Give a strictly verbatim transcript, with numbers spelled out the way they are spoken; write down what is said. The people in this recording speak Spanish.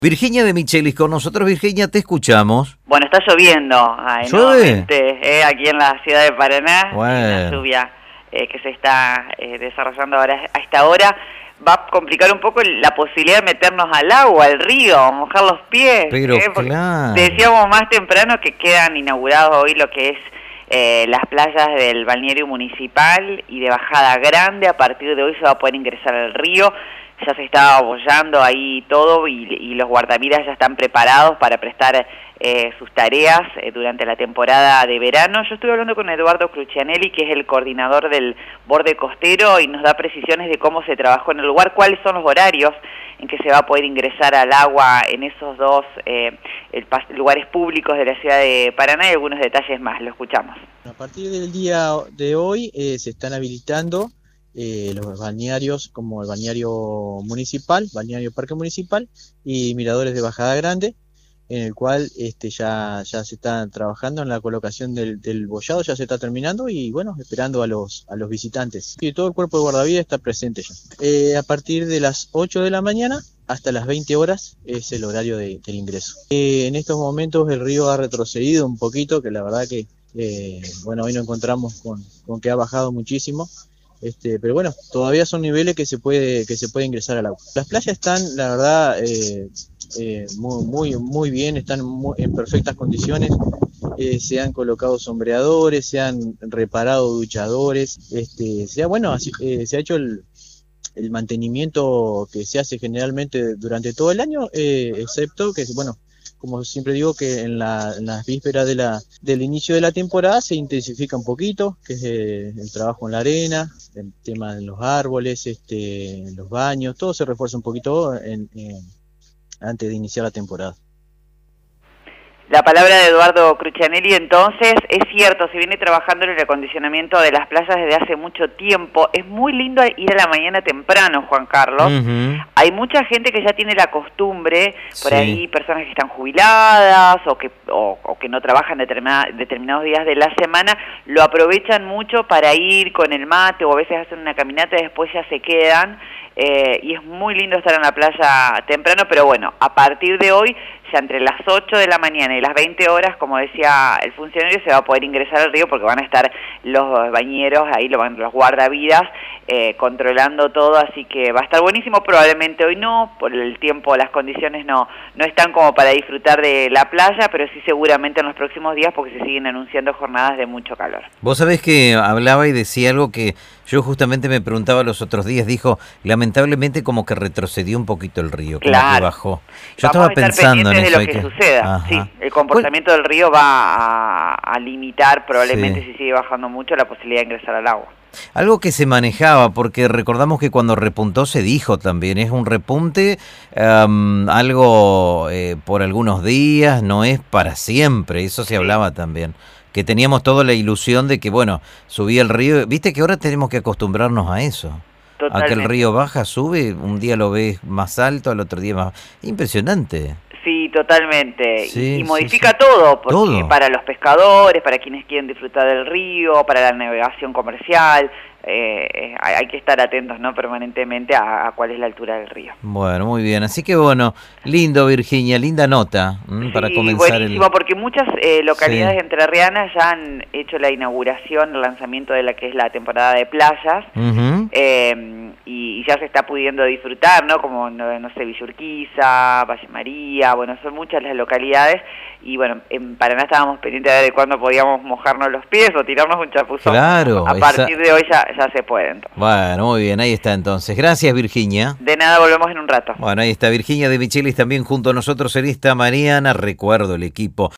Virginia de Michelis con nosotros. Virginia, te escuchamos. Bueno, está lloviendo ay, nuevamente, eh, aquí en la ciudad de Paraná. Bueno. Una lluvia eh, que se está eh, desarrollando ahora a esta hora va a complicar un poco la posibilidad de meternos al agua, al río, mojar los pies. Pero eh, claro. Decíamos más temprano que quedan inaugurados hoy lo que es eh, las playas del balneario municipal y de Bajada Grande. A partir de hoy se va a poder ingresar al río. Ya se está abollando ahí todo y, y los guardavidas ya están preparados para prestar eh, sus tareas eh, durante la temporada de verano. Yo estuve hablando con Eduardo Crucianelli, que es el coordinador del borde costero, y nos da precisiones de cómo se trabajó en el lugar, cuáles son los horarios en que se va a poder ingresar al agua en esos dos eh, el, lugares públicos de la ciudad de Paraná, y algunos detalles más. Lo escuchamos. A partir del día de hoy eh, se están habilitando Eh, los balnearios como el balneario municipal, balneario parque municipal y miradores de Bajada Grande, en el cual este ya ya se está trabajando en la colocación del, del bollado, ya se está terminando y bueno, esperando a los a los visitantes. Y todo el cuerpo de guardavidas está presente ya. Eh, a partir de las ocho de la mañana hasta las veinte horas es el horario de, del ingreso. Eh, en estos momentos el río ha retrocedido un poquito, que la verdad que eh, bueno, hoy nos encontramos con, con que ha bajado muchísimo. Este, pero bueno, todavía son niveles que se puede que se puede ingresar al agua. Las playas están, la verdad, eh, eh, muy, muy muy bien, están muy, en perfectas condiciones. Eh, se han colocado sombreadores, se han reparado duchadores, este, se ha, bueno, así, eh, se ha hecho el, el mantenimiento que se hace generalmente durante todo el año, eh, excepto que, bueno, como siempre digo, que en, la, en las vísperas de la, del inicio de la temporada se intensifica un poquito, que es eh, el trabajo en la arena, el tema de los árboles, este, los baños, todo se refuerza un poquito en, en, antes de iniciar la temporada. La palabra de Eduardo Crucianelli. Entonces, es cierto, se viene trabajando en el acondicionamiento de las playas desde hace mucho tiempo. Es muy lindo ir a la mañana temprano, Juan Carlos. Uh-huh. Hay mucha gente que ya tiene la costumbre, por sí. ahí personas que están jubiladas o que, o, o que no trabajan determinada, determinados días de la semana, lo aprovechan mucho para ir con el mate o a veces hacen una caminata y después ya se quedan. Eh, y es muy lindo estar en la playa temprano, pero bueno, a partir de hoy, ya entre las ocho de la mañana y las veinte horas, como decía el funcionario, se va a poder ingresar al río porque van a estar los bañeros, ahí los guardavidas, eh, controlando todo, así que va a estar buenísimo. Probablemente hoy no, por el tiempo, las condiciones no, no están como para disfrutar de la playa, pero sí seguramente en los próximos días porque se siguen anunciando jornadas de mucho calor. Vos sabés que hablaba y decía algo que yo justamente me preguntaba los otros días, dijo, lamentablemente como que retrocedió un poquito el río, como claro. que bajó. Yo Vamos estaba pensando en de eso. lo que, que suceda, Ajá. sí, el comportamiento del río va a, a limitar probablemente, sí. si sigue bajando mucho, la posibilidad de ingresar al agua. Algo que se manejaba, porque recordamos que cuando repuntó se dijo también, es un repunte, um, algo eh, por algunos días, no es para siempre, eso se sí. hablaba también. Que teníamos toda la ilusión de que, bueno, subía el río, viste que ahora tenemos que acostumbrarnos a eso. Totalmente. A que el río baja, sube, un día lo ves más alto, al otro día más... Impresionante. Sí, totalmente. Sí, y, y modifica sí, sí. todo, porque todo. Para los pescadores, para quienes quieren disfrutar del río, para la navegación comercial, eh, hay, hay que estar atentos, ¿no? Permanentemente a, a cuál es la altura del río. Bueno, muy bien. Así que bueno, lindo, Virginia, linda nota ¿m? Sí, para comenzar. Buenísimo, el... porque muchas eh, localidades sí. entrerrianas ya han hecho la inauguración, el lanzamiento de la que es la temporada de playas, uh-huh. eh, y, y ya se está pudiendo disfrutar, ¿no? Como, no, no sé, Villa Urquiza, Valle María, bueno, son muchas las localidades, y bueno, en Paraná estábamos pendientes de ver de cuándo podíamos mojarnos los pies o tirarnos un chapuzón. Claro. A partir esa... de hoy ya, ya se puede, entonces. Bueno, muy bien, ahí está entonces. Gracias, Virginia. De nada, volvemos en un rato. Bueno, ahí está Virginia de Michelis también junto a nosotros en esta mañana. Recuerdo el equipo